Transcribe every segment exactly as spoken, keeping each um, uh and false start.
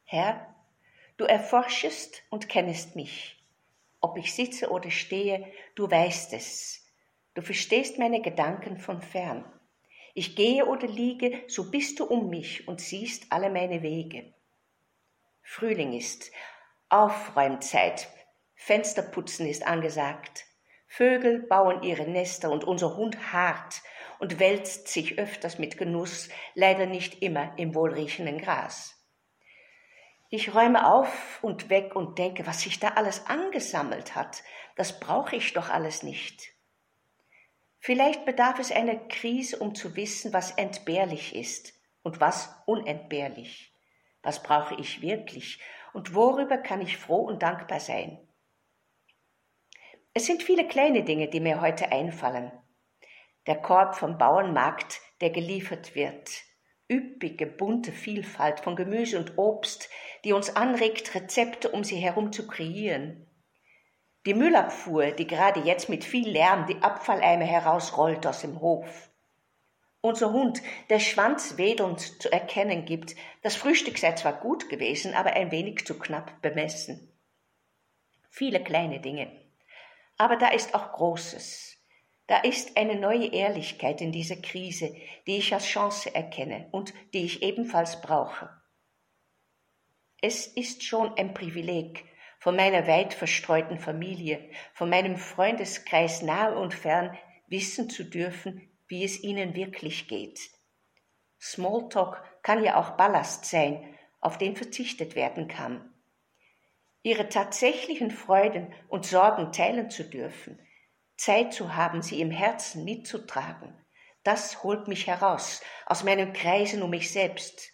Herr, du erforschest und kennest mich. Ob ich sitze oder stehe, du weißt es. Du verstehst meine Gedanken von fern. Ich gehe oder liege, so bist du um mich und siehst alle meine Wege. Frühling ist, Aufräumzeit, Fensterputzen ist angesagt. Vögel bauen ihre Nester und unser Hund harrt und wälzt sich öfters mit Genuss, leider nicht immer im wohlriechenden Gras. Ich räume auf und weg und denke, was sich da alles angesammelt hat, das brauche ich doch alles nicht. Vielleicht bedarf es einer Krise, um zu wissen, was entbehrlich ist und was unentbehrlich. Was brauche ich wirklich und worüber kann ich froh und dankbar sein? Es sind viele kleine Dinge, die mir heute einfallen. Der Korb vom Bauernmarkt, der geliefert wird. Üppige, bunte Vielfalt von Gemüse und Obst, die uns anregt, Rezepte um sie herum zu kreieren. Die Müllabfuhr, die gerade jetzt mit viel Lärm die Abfalleimer herausrollt aus dem Hof. Unser Hund, der schwanzwedelnd zu erkennen gibt, das Frühstück sei zwar gut gewesen, aber ein wenig zu knapp bemessen. Viele kleine Dinge. Aber da ist auch Großes. Da ist eine neue Ehrlichkeit in dieser Krise, die ich als Chance erkenne und die ich ebenfalls brauche. Es ist schon ein Privileg, von meiner weit verstreuten Familie, von meinem Freundeskreis nahe und fern wissen zu dürfen, wie es ihnen wirklich geht. Smalltalk kann ja auch Ballast sein, auf den verzichtet werden kann. Ihre tatsächlichen Freuden und Sorgen teilen zu dürfen, Zeit zu haben, sie im Herzen mitzutragen, das holt mich heraus, aus meinen Kreisen um mich selbst.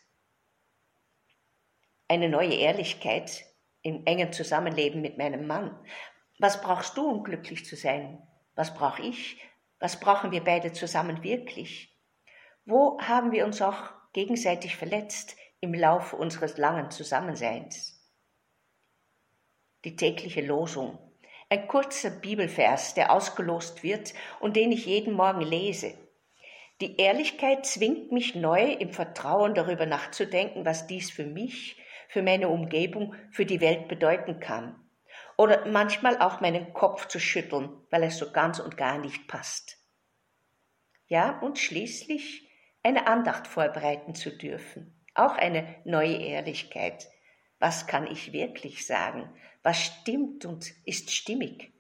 Eine neue Ehrlichkeit im engen Zusammenleben mit meinem Mann. Was brauchst du, um glücklich zu sein? Was brauche ich? Was brauchen wir beide zusammen wirklich? Wo haben wir uns auch gegenseitig verletzt im Laufe unseres langen Zusammenseins? Die tägliche Losung. Ein kurzer Bibelvers, der ausgelost wird und den ich jeden Morgen lese. Die Ehrlichkeit zwingt mich neu im Vertrauen darüber nachzudenken, was dies für mich, für meine Umgebung, für die Welt bedeuten kann. Oder manchmal auch meinen Kopf zu schütteln, weil es so ganz und gar nicht passt. Ja, und schließlich eine Andacht vorbereiten zu dürfen. Auch eine neue Ehrlichkeit. Was kann ich wirklich sagen? Was stimmt und ist stimmig?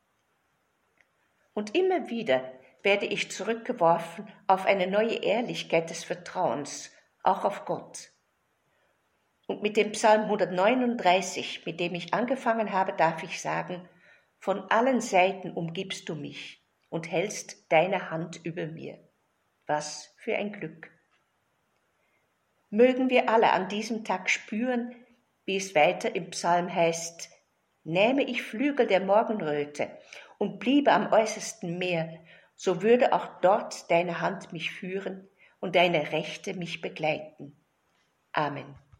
Und immer wieder werde ich zurückgeworfen auf eine neue Ehrlichkeit des Vertrauens, auch auf Gott. Und mit dem Psalm hundertneununddreißig, mit dem ich angefangen habe, darf ich sagen, von allen Seiten umgibst du mich und hältst deine Hand über mir. Was für ein Glück. Mögen wir alle an diesem Tag spüren, wie es weiter im Psalm heißt, nähme ich Flügel der Morgenröte und bliebe am äußersten Meer, so würde auch dort deine Hand mich führen und deine Rechte mich begleiten. Amen.